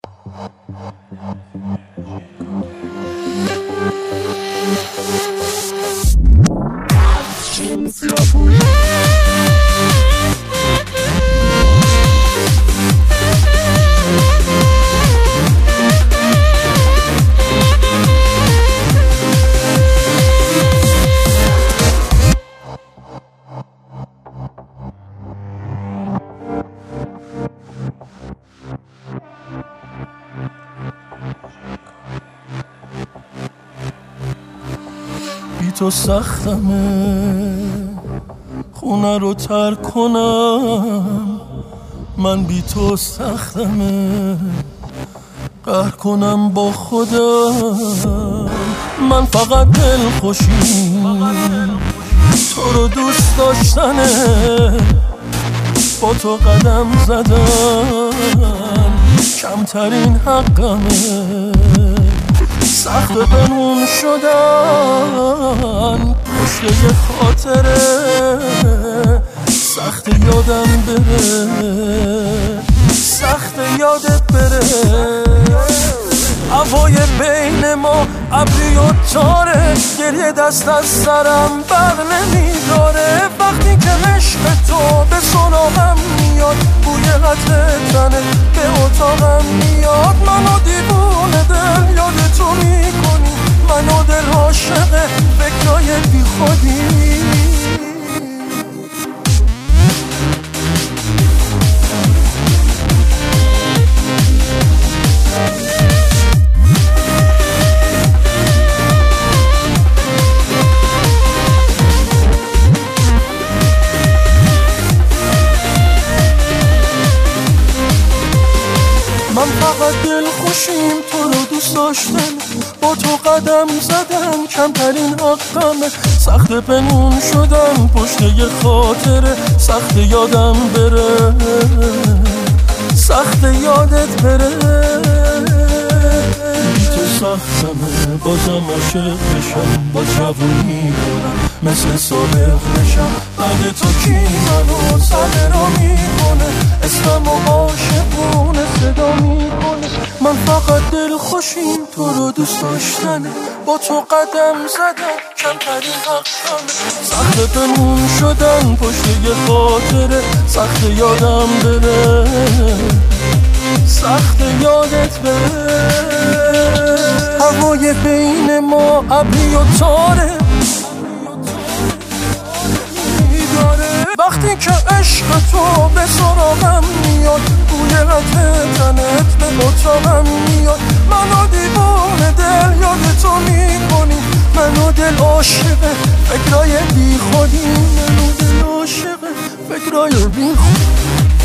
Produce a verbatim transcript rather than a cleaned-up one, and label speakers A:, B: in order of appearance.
A: بی تو سختمه خونه رو ترک کنم، من بی تو سختمه قهر کنم با خودم. من فقط دل خوشیم تو رو دوست داشتنه، با تو قدم زدم کمترین حقمه. سخت بنون شدن پشت یه خاطره، سخت یادم بره، سخت یادت بره. هوای بین ما ابری و تاره، گریه دست از سرم بر نمیداره. وقتی که عشق تو به سراغم میاد، بوی عطر تنه به اتاقم میاد. منو دیوونه دل یاد تو میکنی، منو دل عاشق فکرای بی خودی. من فقط دل خوشیم تو رو دوست داشتن، با تو قدم زدن کمترین حقمه. سخت پنهون شدن پشت یه خاطره، سخت یادم بره، سخت یادت بره. بی تو سختمه بازم عاشق بشم، با جوونی کنم مثل سابق بشم. بعد تو کی منو سر را میکنه، اسمم و عاشقونه صدا میکنه. من فقط دل خوشیم تو رو دوست داشتنه، با تو قدم زدن کمترین حقمه. سخت پنهون شدن پشت یه خاطره، سخت یادم بره، سخت یادت بره. هوای بین ما ابری و تاره، وقتی که عشق تو به سراغم میاد، بوی عطر تنت به اتاقم میاد. منو دیوونه دل یاد تو میکنی، منو دل عاشق فکرای بی خودی، منو دل عاشق فکرای بی خودی.